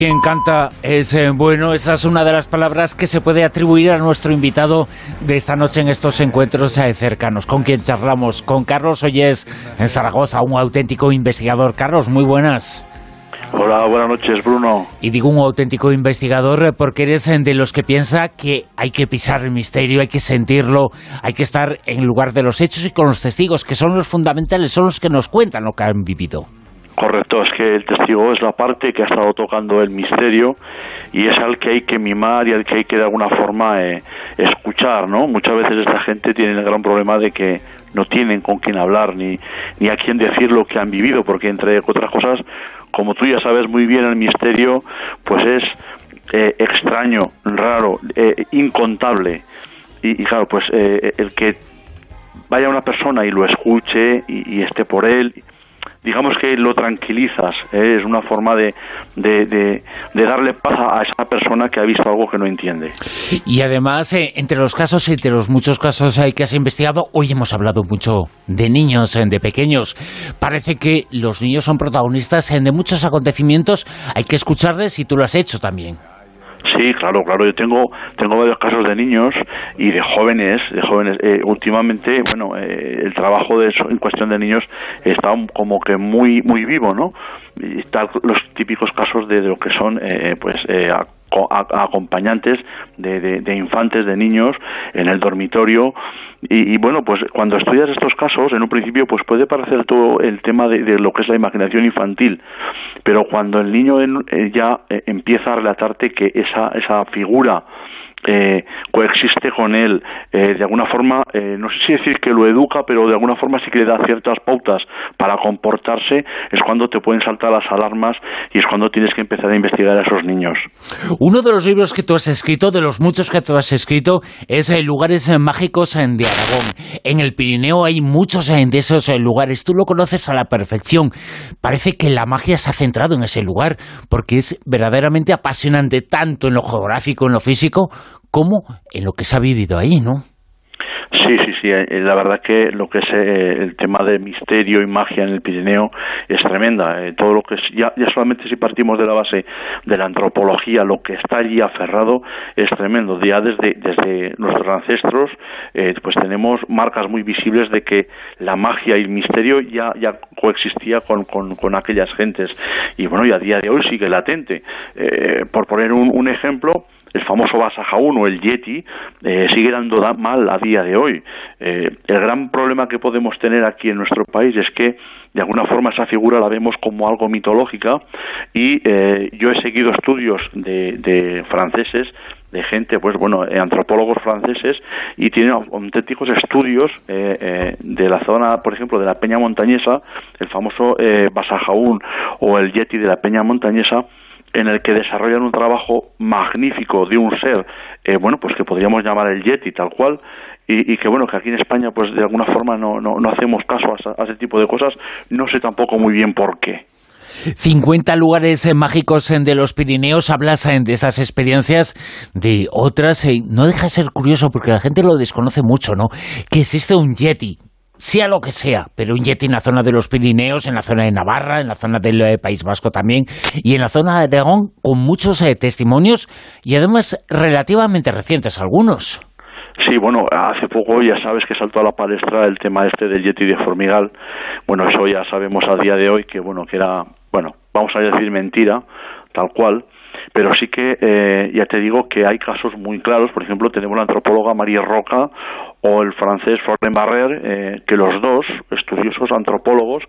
Quien canta es bueno, esa es una de las palabras que se puede atribuir a nuestro invitado de esta noche en estos encuentros cercanos, con quien charlamos, con Carlos Ollés en Zaragoza, un auténtico investigador. Carlos, muy buenas. Hola, buenas noches, Bruno. Y digo un auténtico investigador porque eres de los que piensa que hay que pisar el misterio, hay que sentirlo, hay que estar en lugar de los hechos y con los testigos, que son los fundamentales, son los que nos cuentan lo que han vivido. Correcto, es que el testigo es la parte que ha estado tocando el misterio y es al que hay que mimar y al que hay que de alguna forma escuchar, ¿no? Muchas veces esta gente tiene el gran problema de que no tienen con quién hablar ni a quién decir lo que han vivido, porque entre otras cosas, como tú ya sabes muy bien, el misterio pues es extraño, raro, incontable y claro, pues el que vaya una persona y lo escuche y esté por él, digamos que lo tranquilizas, es una forma de darle paz a esa persona que ha visto algo que no entiende. Y además, entre los casos, entre los muchos casos que has investigado, hoy hemos hablado mucho de niños, de pequeños. Parece que los niños son protagonistas de muchos acontecimientos, hay que escucharles y tú lo has hecho también. Sí, claro, yo tengo varios casos de niños y de jóvenes. Últimamente, bueno, el trabajo en cuestión de niños está como que muy vivo, ¿no? Y están los típicos casos de lo que son, acompañantes de infantes, de niños en el dormitorio y bueno, pues cuando estudias estos casos, en un principio pues puede parecer todo el tema de lo que es la imaginación infantil, pero cuando el niño ya empieza a relatarte que esa figura coexiste con él, de alguna forma, no sé si decir que lo educa, pero de alguna forma sí que le da ciertas pautas para comportarse, es cuando te pueden saltar las alarmas y es cuando tienes que empezar a investigar a esos niños. Uno de los libros que tú has escrito, de los muchos que tú has escrito, es Lugares Mágicos de Aragón. En el Pirineo hay muchos de esos lugares, tú lo conoces a la perfección. Parece que la magia se ha centrado en ese lugar, porque es verdaderamente apasionante, tanto en lo geográfico, en lo físico, como en lo que se ha vivido ahí, ¿no? Sí, la verdad que lo que es el tema de misterio y magia en el Pirineo es tremenda. Todo lo que es, ya solamente si partimos de la base de la antropología, lo que está allí aferrado es tremendo. Ya desde nuestros ancestros, pues tenemos marcas muy visibles de que la magia y el misterio ya coexistía con aquellas gentes. Y bueno, y a día de hoy sigue latente. Por poner un ejemplo, el famoso Basajaún o el Yeti sigue dando mal a día de hoy. El gran problema que podemos tener aquí en nuestro país es que de alguna forma esa figura la vemos como algo mitológica y yo he seguido estudios de franceses, de gente, pues bueno, antropólogos franceses, y tienen auténticos estudios de la zona, por ejemplo, de la Peña Montañesa, el famoso Basajaún o el Yeti de la Peña Montañesa, en el que desarrollan un trabajo magnífico de un ser, pues que podríamos llamar el Yeti tal cual, y que bueno, que aquí en España pues de alguna forma no hacemos caso a ese tipo de cosas, no sé tampoco muy bien por qué. 50 lugares mágicos de los Pirineos, hablas de esas experiencias, de otras, no deja de ser curioso porque la gente lo desconoce mucho, ¿no? Que existe un Yeti, sea lo que sea, pero un Yeti en la zona de los Pirineos, en la zona de Navarra, en la zona del País Vasco también, y en la zona de Aragón, con muchos testimonios, y además relativamente recientes algunos. Sí, bueno, hace poco ya sabes que saltó a la palestra el tema del Yeti de Formigal. Bueno, eso ya sabemos a día de hoy que era, vamos a decir mentira, tal cual. Pero sí que ya te digo que hay casos muy claros. Por ejemplo, tenemos la antropóloga Marie Roca o el francés Florent Barrère, que los dos, estudiosos antropólogos,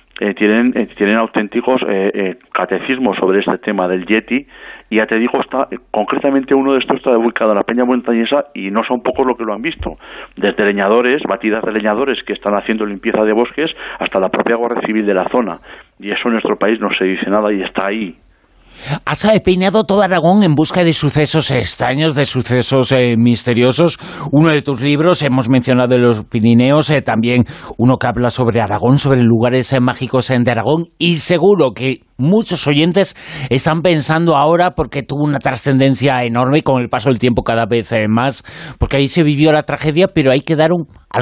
tienen auténticos catecismos sobre este tema del Yeti. Y ya te digo, concretamente uno de estos está ubicado en la Peña Montañesa y no son pocos los que lo han visto. Desde leñadores, batidas de leñadores que están haciendo limpieza de bosques, hasta la propia Guardia Civil de la zona. Y eso en nuestro país no se dice nada y está ahí. Has peinado todo Aragón en busca de sucesos extraños, de sucesos misteriosos. Uno de tus libros, hemos mencionado de los Pirineos, también uno que habla sobre Aragón, sobre lugares mágicos de Aragón, y seguro que muchos oyentes están pensando ahora, porque tuvo una trascendencia enorme con el paso del tiempo cada vez más, porque ahí se vivió la tragedia, pero ahí quedaron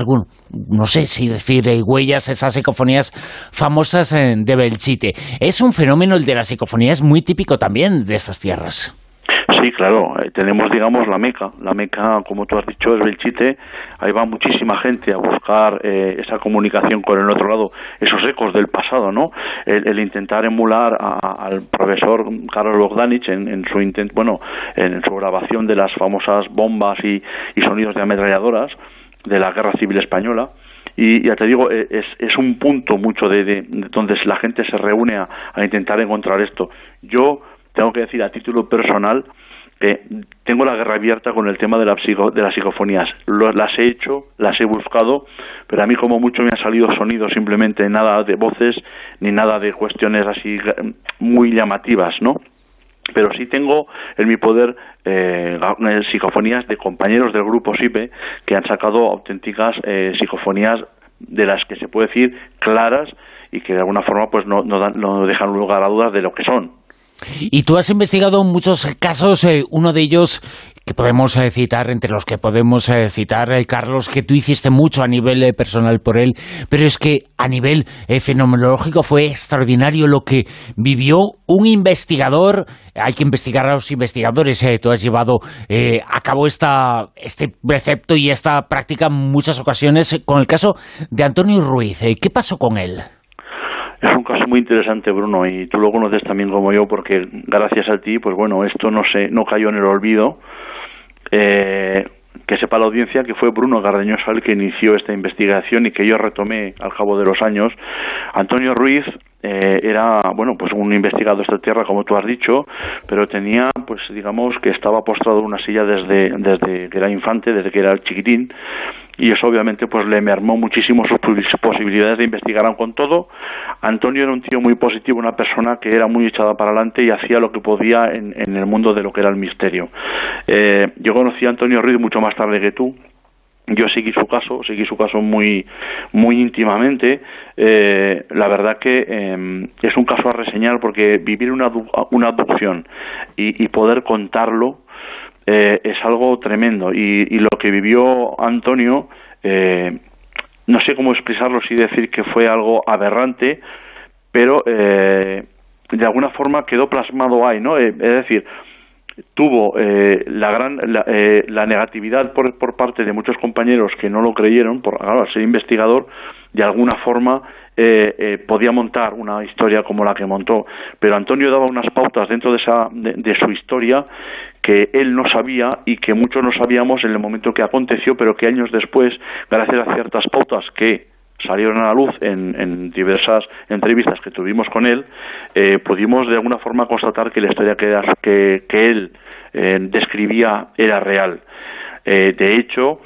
no sé si decir huellas, esas psicofonías famosas de Belchite. Es un fenómeno, el de las psicofonías, muy típico típico también de estas tierras. Sí, claro, tenemos, digamos, la Meca, como tú has dicho, es Belchite. Ahí va muchísima gente a buscar esa comunicación con el otro lado, esos ecos del pasado, ¿no? El intentar emular al profesor Karol Bogdanich en su grabación de las famosas bombas y sonidos de ametralladoras de la Guerra Civil Española. Y ya te digo, es un punto mucho de donde la gente se reúne a intentar encontrar esto. Yo tengo que decir a título personal que tengo la guerra abierta con el tema de las psicofonías. Las he hecho, las he buscado, pero a mí como mucho me han salido sonidos, simplemente nada de voces ni nada de cuestiones así muy llamativas, ¿no? Pero sí tengo en mi poder psicofonías de compañeros del grupo SIPE que han sacado auténticas psicofonías de las que se puede decir claras y que de alguna forma pues no dejan lugar a dudas de lo que son. Y tú has investigado muchos casos, uno de ellos que podemos citar, entre los que podemos citar, Carlos, que tú hiciste mucho a nivel personal por él, pero es que a nivel fenomenológico fue extraordinario lo que vivió un investigador. Hay que investigar a los investigadores. Tú has llevado a cabo este precepto y esta práctica en muchas ocasiones con el caso de Antonio Ruiz. ¿Qué pasó con él? Es un caso muy interesante, Bruno, y tú lo conoces también como yo, porque gracias a ti, pues bueno, esto no cayó en el olvido. Que sepa la audiencia que fue Bruno Cardeñosa el que inició esta investigación y que yo retomé al cabo de los años. Antonio Ruiz era, pues un investigador de esta tierra, como tú has dicho, pero tenía, pues digamos, que estaba postrado en una silla desde que era infante, desde que era chiquitín, y eso obviamente pues le mermó muchísimo sus posibilidades de investigar con todo. Antonio era un tío muy positivo, una persona que era muy echada para adelante y hacía lo que podía en el mundo de lo que era el misterio. Yo conocí a Antonio Ruiz mucho más tarde que tú. Yo seguí su caso muy muy íntimamente. La verdad que es un caso a reseñar porque vivir una abducción y poder contarlo es algo tremendo, y lo que vivió Antonio, no sé cómo expresarlo sin decir que fue algo aberrante, pero de alguna forma quedó plasmado ahí, ¿no? Es decir, tuvo la negatividad por parte de muchos compañeros que no lo creyeron, al ser investigador, de alguna forma podía montar una historia como la que montó, pero Antonio daba unas pautas dentro de su historia que él no sabía y que muchos no sabíamos en el momento que aconteció, pero que años después, gracias a ciertas pautas que salieron a la luz en diversas entrevistas que tuvimos con él, pudimos de alguna forma constatar que la historia que él describía era real. De hecho,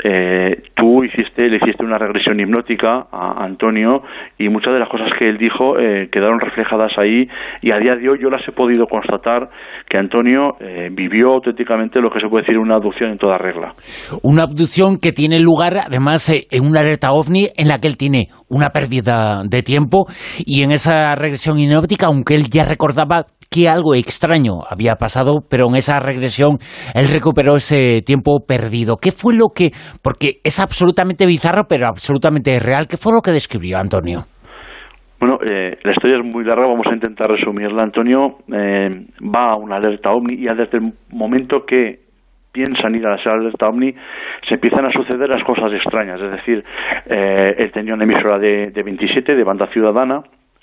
tú le hiciste una regresión hipnótica a Antonio y muchas de las cosas que él dijo quedaron reflejadas ahí, y a día de hoy yo las he podido constatar que Antonio vivió auténticamente lo que se puede decir una abducción en toda regla. Una abducción que tiene lugar además en una alerta OVNI en la que él tiene una pérdida de tiempo, y en esa regresión hipnótica, aunque él ya recordaba que algo extraño había pasado, pero en esa regresión él recuperó ese tiempo perdido. ¿Qué fue lo que...? Porque es absolutamente bizarro, pero absolutamente real. ¿Qué fue lo que describió Antonio? Bueno, la historia es muy larga, vamos a intentar resumirla. Antonio va a una alerta OVNI, y ya desde el momento que piensan ir a la alerta OVNI se empiezan a suceder las cosas extrañas. Es decir, él tenía una emisora de 27, de banda ciudadana.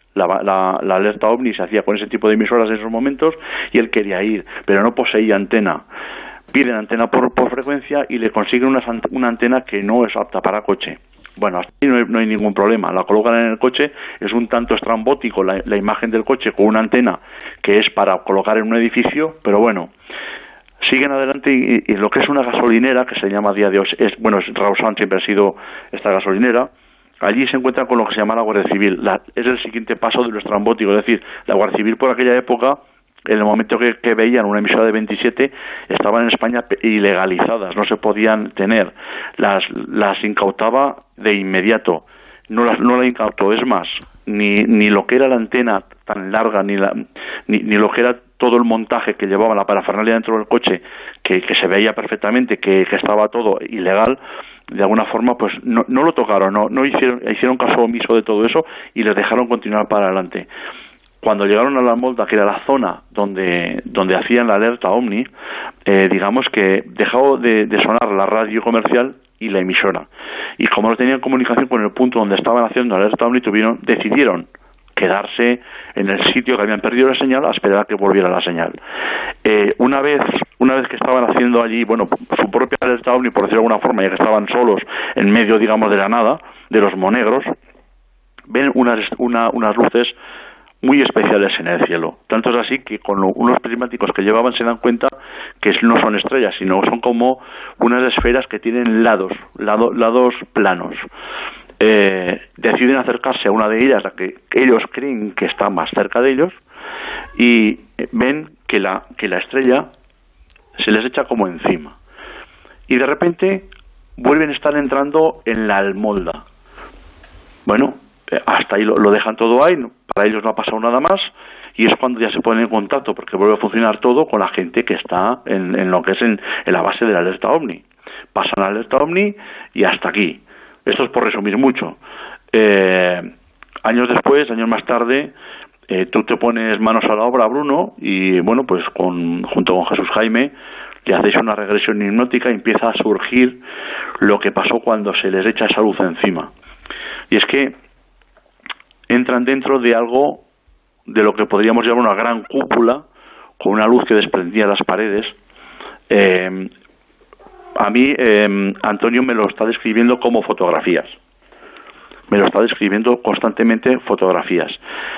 La alerta OVNI se hacía con ese tipo de emisoras en esos momentos, y él quería ir, pero no poseía antena. Piden antena por frecuencia y le consiguen una antena que no es apta para coche. Bueno, hasta ahí no hay ningún problema. La colocan en el coche, es un tanto estrambótico la imagen del coche con una antena que es para colocar en un edificio, pero bueno, siguen adelante y lo que es una gasolinera, que se llama a día de hoy, Rawson siempre ha sido esta gasolinera. Allí se encuentran con lo que se llama la Guardia Civil. Es el siguiente paso de lo estrambótico. Es decir, la Guardia Civil por aquella época, en el momento que veían una emisora de 27, estaban en España ilegalizadas, no se podían tener. Las incautaba de inmediato. No la incautó, es más, ni lo que era la antena tan larga, ni lo que era todo el montaje que llevaba la parafernalia dentro del coche, que se veía perfectamente que estaba todo ilegal. De alguna forma pues no lo tocaron, no hicieron caso omiso de todo eso y les dejaron continuar para adelante. cuando llegaron a la Almolda, que era la zona donde hacían la alerta OVNI, digamos que dejó de sonar la radio comercial y la emisora. Y como no tenían comunicación con el punto donde estaban haciendo la alerta OVNI, decidieron quedarse en el sitio que habían perdido la señal a esperar a que volviera la señal. Una vez que estaban haciendo allí, bueno, su propia alerta OVNI, por decirlo de alguna forma, ya que estaban solos en medio, digamos, de la nada, de los monegros, ven unas luces muy especiales en el cielo. Tanto es así que con unos prismáticos que llevaban se dan cuenta que no son estrellas, sino son como unas esferas que tienen lados planos. Deciden acercarse a una de ellas, la que ellos creen que está más cerca de ellos, y ven que la estrella se les echa como encima. Y de repente vuelven a estar entrando en la Almolda. Bueno, hasta ahí lo dejan todo ahí, para ellos no ha pasado nada más, y es cuando ya se ponen en contacto, porque vuelve a funcionar todo con la gente que está en lo que es en la base de la alerta OVNI. Pasan la alerta OVNI y hasta aquí. Esto es por resumir mucho. Años más tarde, tú te pones manos a la obra, Bruno, y bueno, pues junto con Jesús Jaime, le hacéis una regresión hipnótica y empieza a surgir lo que pasó cuando se les echa esa luz encima. Y es que entran dentro de algo de lo que podríamos llamar una gran cúpula, con una luz que desprendía las paredes. A mí, Antonio me lo está describiendo como fotografías. Me lo está describiendo constantemente fotografías.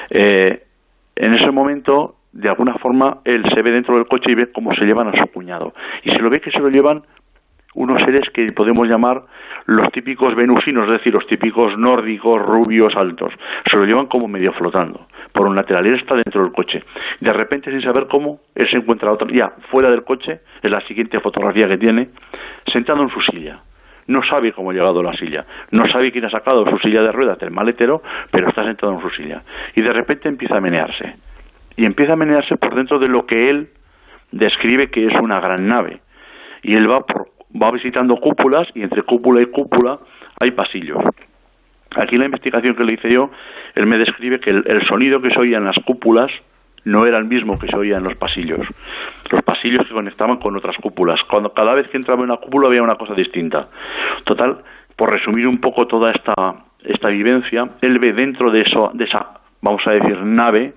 En ese momento, de alguna forma, él se ve dentro del coche y ve cómo se llevan a su cuñado. Y se lo ve que se lo llevan unos seres que podemos llamar los típicos venusinos, es decir, los típicos nórdicos, rubios, altos. Se lo llevan como medio flotando por un lateral. Él está dentro del coche. De repente, sin saber cómo, él se encuentra ya fuera del coche, es la siguiente fotografía que tiene, sentado en su silla. No sabe cómo ha llegado a la silla, no sabe quién ha sacado su silla de ruedas del maletero, pero está sentado en su silla. Y de repente empieza a menearse. Y empieza a menearse por dentro de lo que él describe que es una gran nave. Y él va visitando cúpulas, y entre cúpula y cúpula hay pasillos. Aquí en la investigación que le hice yo, él me describe que el sonido que se oía en las cúpulas no era el mismo que se oía en los pasillos. Los pasillos que conectaban con otras cúpulas. Cada vez que entraba en una cúpula había una cosa distinta. Total, por resumir un poco toda esta vivencia, él ve dentro de esa, vamos a decir, nave,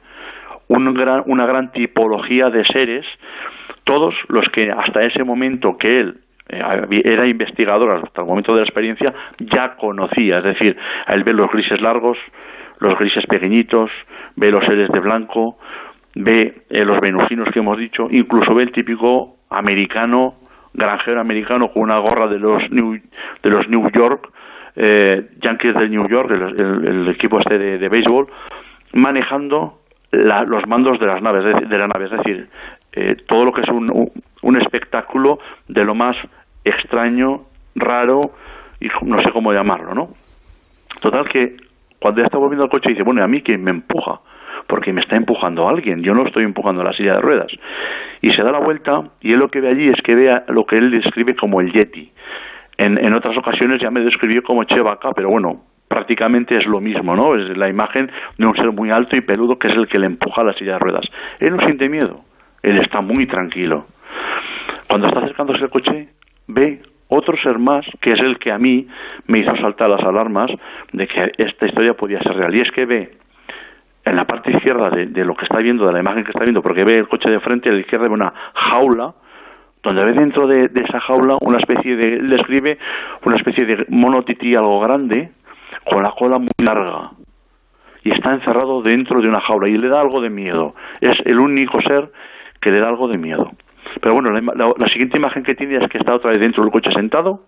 una gran tipología de seres, todos los que hasta ese momento que él era investigador, hasta el momento de la experiencia, ya conocía. Es decir, a él ve los grises largos, los grises pequeñitos, ve los seres de blanco, ve los venusinos que hemos dicho, incluso ve el típico americano, granjero americano con una gorra de los New York, Yankees de New York, el equipo de béisbol, manejando los mandos de la nave, es decir, todo lo que es un espectáculo de lo más extraño, raro, y no sé cómo llamarlo, ¿no? Total que cuando ya está volviendo al coche dice, bueno, ¿y a mí quién me empuja? Porque me está empujando alguien, yo no estoy empujando la silla de ruedas. Y se da la vuelta y él lo que ve allí es que ve lo que él describe como el Yeti. En otras ocasiones ya me describió como Chewbacca, pero bueno, prácticamente es lo mismo, ¿no? Es la imagen de un ser muy alto y peludo que es el que le empuja la silla de ruedas. Él no siente miedo, él está muy tranquilo. Cuando está acercándose al coche, ve otro ser más, que es el que a mí me hizo saltar las alarmas de que esta historia podía ser real. Y es que ve en la parte izquierda de lo que está viendo, de la imagen que está viendo, porque ve el coche de frente, a la izquierda ve una jaula, donde ve dentro de esa jaula él describe una especie de mono tití algo grande, con la cola muy larga, y está encerrado dentro de una jaula, y le da algo de miedo. Es el único ser que le da algo de miedo. Pero bueno, la siguiente imagen que tiene es que está otra vez dentro del coche sentado,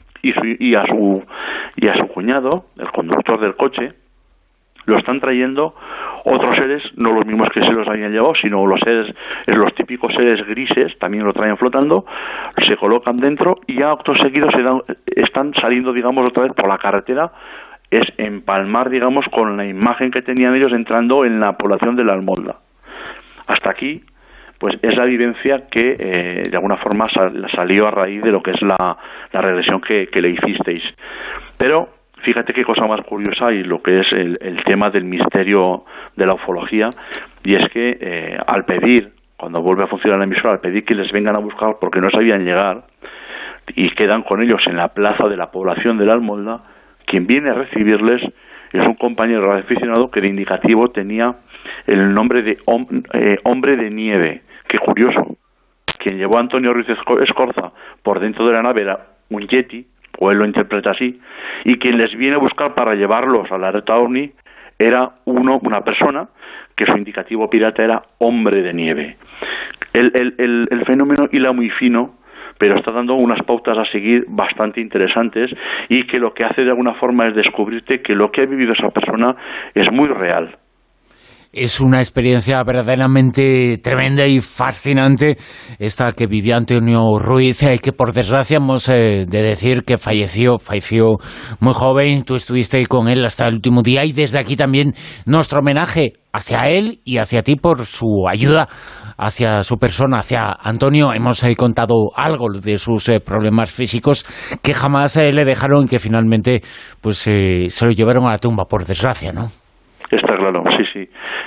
y a su cuñado, el conductor del coche, lo están trayendo otros seres, no los mismos que se los habían llevado, sino los típicos seres grises, también lo traen flotando, se colocan dentro y ya acto seguido están saliendo, digamos, otra vez por la carretera. Es empalmar, digamos, con la imagen que tenían ellos entrando en la población de la Almolda. Hasta aquí, pues es la vivencia que de alguna forma salió a raíz de lo que es la regresión que le hicisteis. Pero fíjate qué cosa más curiosa y lo que es el tema del misterio de la ufología, y es que al pedir, cuando vuelve a funcionar la emisora, al pedir que les vengan a buscar porque no sabían llegar y quedan con ellos en la plaza de la población de la Almolda, quien viene a recibirles es un compañero aficionado que de indicativo tenía el nombre de Hombre de Nieve. Qué curioso. Quien llevó a Antonio Ruiz Escorza por dentro de la nave era un yeti, o él lo interpreta así, y quien les viene a buscar para llevarlos a la Aleta OVNI era una persona que su indicativo pirata era Hombre de Nieve. El fenómeno hila muy fino, pero está dando unas pautas a seguir bastante interesantes, y que lo que hace de alguna forma es descubrirte que lo que ha vivido esa persona es muy real. Es una experiencia verdaderamente tremenda y fascinante esta que vivió Antonio Ruiz, que por desgracia hemos de decir que falleció muy joven. Tú estuviste ahí con él hasta el último día, y desde aquí también nuestro homenaje hacia él y hacia ti por su ayuda, hacia su persona, hacia Antonio. Hemos contado algo de sus problemas físicos que jamás le dejaron, que finalmente pues se lo llevaron a la tumba, por desgracia, ¿no? Está claro, sí.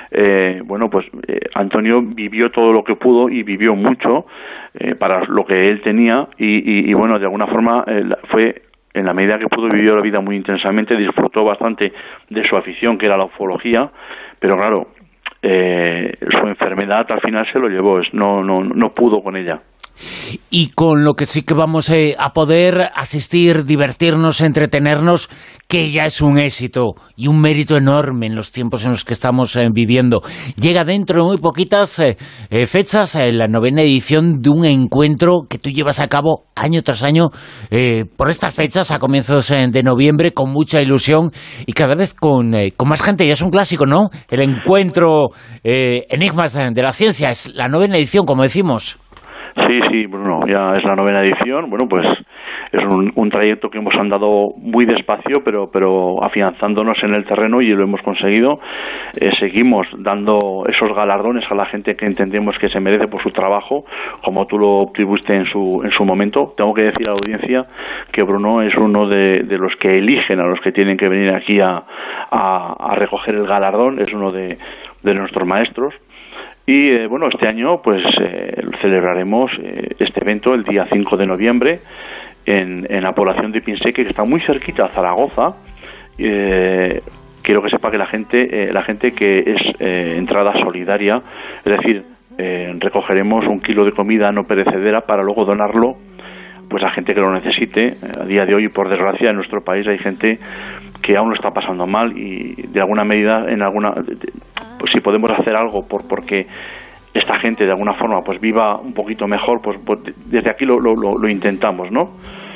Antonio vivió todo lo que pudo y vivió mucho para lo que él tenía y bueno, de alguna forma fue, en la medida que pudo, vivió la vida muy intensamente, disfrutó bastante de su afición, que era la ufología, pero claro, su enfermedad al final se lo llevó, no pudo con ella. Y con lo que sí que vamos a poder asistir, divertirnos, entretenernos, que ya es un éxito y un mérito enorme en los tiempos en los que estamos viviendo. Llega dentro de muy poquitas fechas la 9ª edición de un encuentro que tú llevas a cabo año tras año por estas fechas, a comienzos de noviembre, con mucha ilusión y cada vez con más gente. Ya es un clásico, ¿no? El encuentro Enigmas de la Ciencia, es la 9ª edición, como decimos. Sí, Bruno, ya es la 9ª edición. Bueno, pues es un trayecto que hemos andado muy despacio, pero afianzándonos en el terreno, y lo hemos conseguido. Seguimos dando esos galardones a la gente que entendemos que se merece por su trabajo, como tú lo obtuviste en su momento. Tengo que decir a la audiencia que Bruno es uno de los que eligen a los que tienen que venir aquí a recoger el galardón, es uno de nuestros maestros. Y este año pues celebraremos este evento el día 5 de noviembre en la población de Pinseque, que está muy cerquita a Zaragoza. Quiero que sepa que la gente que es entrada solidaria, es decir, recogeremos 1 kilo de comida no perecedera para luego donarlo pues a gente que lo necesite. A día de hoy, por desgracia, en nuestro país hay gente que aún lo está pasando mal, y de alguna medida, pues si podemos hacer algo porque esta gente de alguna forma pues viva un poquito mejor, pues desde aquí lo intentamos, ¿no?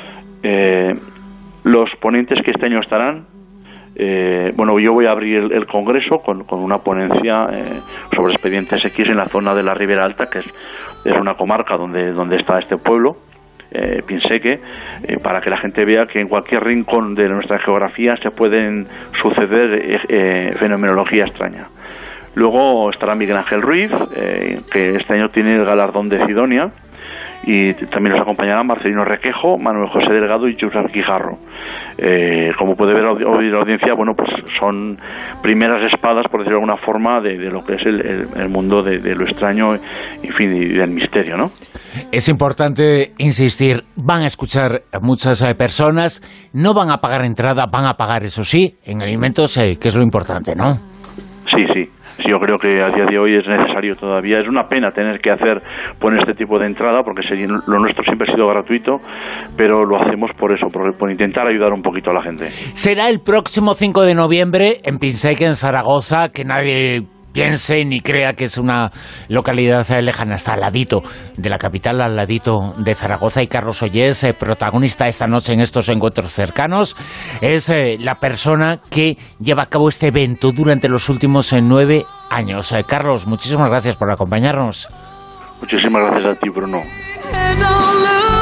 Los ponentes que este año estarán, yo voy a abrir el congreso con una ponencia sobre expedientes X en la zona de la Ribera Alta, que es una comarca donde está este pueblo, Pinseque, para que la gente vea que en cualquier rincón de nuestra geografía se pueden suceder fenomenología extraña. Luego estará Miguel Ángel Ruiz, que este año tiene el galardón de Sidonia, y también nos acompañarán Marcelino Requejo, Manuel José Delgado y Josep Guijarro. Como puede ver hoy la audiencia, pues son primeras espadas, por decirlo de alguna forma, de lo que es el mundo de lo extraño, en fin, y del misterio, ¿no? Es importante insistir, van a escuchar a muchas personas, no van a pagar entrada, van a pagar, eso sí, en alimentos, que es lo importante, ¿no? Sí, yo creo que a día de hoy es necesario todavía. Es una pena tener que poner este tipo de entrada, porque lo nuestro siempre ha sido gratuito, pero lo hacemos por eso, por intentar ayudar un poquito a la gente. Será el próximo 5 de noviembre en Pinseque, en Zaragoza, que nadie piense ni crea que es una localidad lejana, está al ladito de la capital, al ladito de Zaragoza. Y Carlos Ollés, protagonista esta noche en estos encuentros cercanos, es la persona que lleva a cabo este evento durante los últimos 9 años. Carlos, muchísimas gracias por acompañarnos. Muchísimas gracias a ti, Bruno.